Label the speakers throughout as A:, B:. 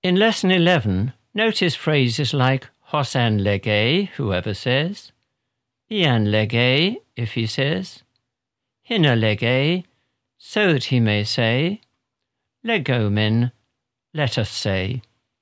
A: In Lesson 11, notice phrases like Hosan lege, whoever says, Ian lege, if he says, Hina lege, so that he may say, Legomen, let us say.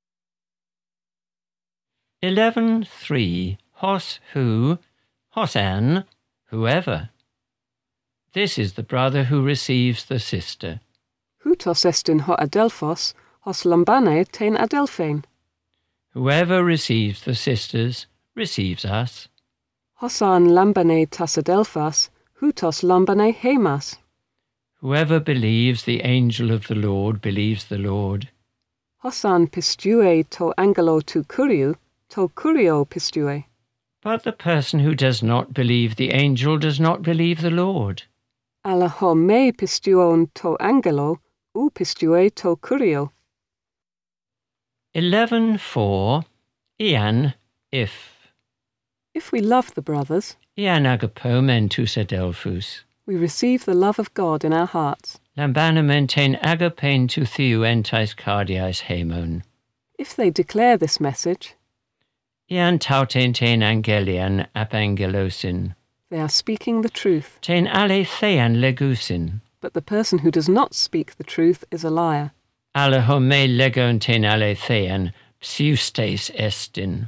A: 11.3. Hos who, Hosan, whoever. This is the brother who receives the sister.
B: Houtos estin ho adelphos, hos lambane tein adelphein.
A: Whoever receives the sisters receives us.
B: Hosan lambane tas adelphas, houtos lambane hemas.
A: Whoever believes the angel of the Lord believes the Lord.
B: Hosan pistue to angelo tu kuriou, to kurio pistue.
A: But the person who does not believe the angel does not believe the Lord.
B: Alla ho me pistuon to angelo, u pistue to kurio.
A: 11.4. Ian, if.
B: If we love the brothers,
A: Ian agapomen tus adelphus.
B: we receive the love of God in our hearts.
A: Lambanamen ten agapein tu theou entais cardiais hemon.
B: If they declare this message,
A: Ian tauten ten angelian apangelosin.
B: they are speaking the truth,
A: Ten alethean legusin.
B: but the person who does not speak the truth is a liar.
A: Alle home legon ten alethean pseustes estin.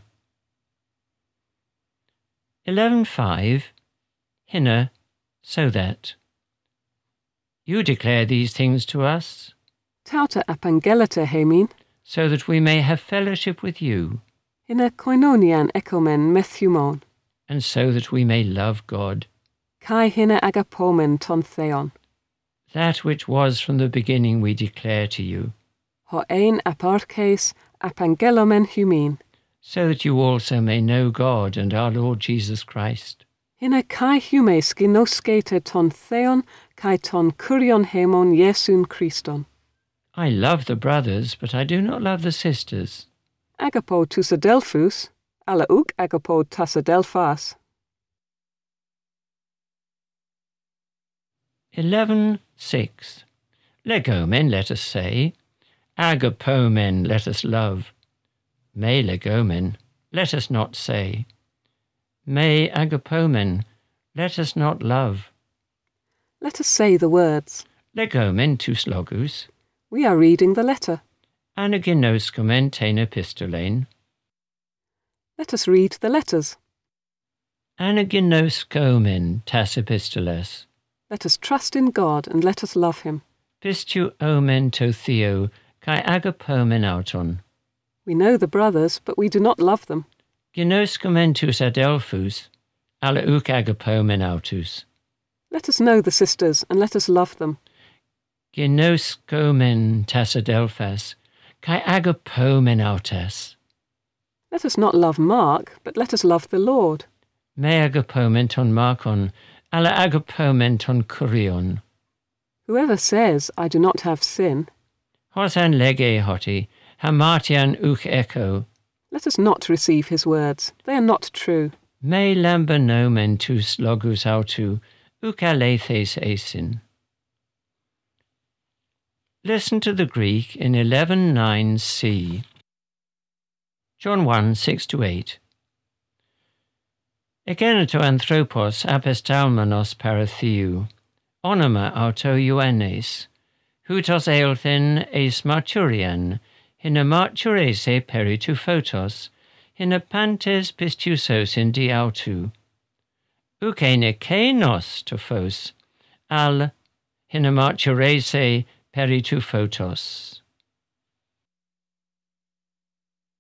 A: 11.5. Hinna, so that. You declare these things to us,
B: Tauta apangelata hemin,
A: so that we may have fellowship with you,
B: hina koinonian ekomen methumon,
A: and so that we may love God,
B: kai hina agapomen ton theon,
A: that which was from the beginning we declare to you,
B: ho ein aparkes apangelomen humin,
A: so that you also may know God and our Lord Jesus Christ.
B: hina kai hume skinoskete ton theon, kai ton kurion hemon Iesun Christon.
A: I love the brothers, but I do not love the sisters.
B: Agapo tus adelphus, alla uk agapo tas adelphas.
A: 11.6. Legomen, let us say. Agapomen, let us love. Me legomen, let us not say. Me agapomen, let us not love.
B: Let us say the words.
A: Legomen tus logus.
B: We are reading the letter.
A: Anaginoscomen ten epistolain.
B: Let us read the letters.
A: Anaginoscomen tas epistoles.
B: Let us trust in God and let us love him.
A: Pistu omen to theo, kai agapomen auton.
B: We know the brothers, but we do not love them.
A: Ginoscomen tus adelphus, alla uk agapomen autus.
B: Let us know the sisters and let us love them.
A: Ginoscomen tas adelphas, kai agapomen autas.
B: Let us not love Mark, but let us love the Lord.
A: Me agapomen ton Markon, alla agapomen ton kurion.
B: Whoever says, I do not have sin,
A: Hosan lege hoti, hamartian uk echo.
B: let us not receive his words. They are not true.
A: Me lambanomen tus logus autu, uk alethes esin. Listen to the Greek in 11.9c. John 1:6-8. Egeneto anthropos apestalmenos paratheou, onoma auto ioannes, houtos eilthen eis marturian, hina marturese peritu photos, hina pantes pistusos in di autu. Ukene kenos tophos, al hina marturese peritu photos.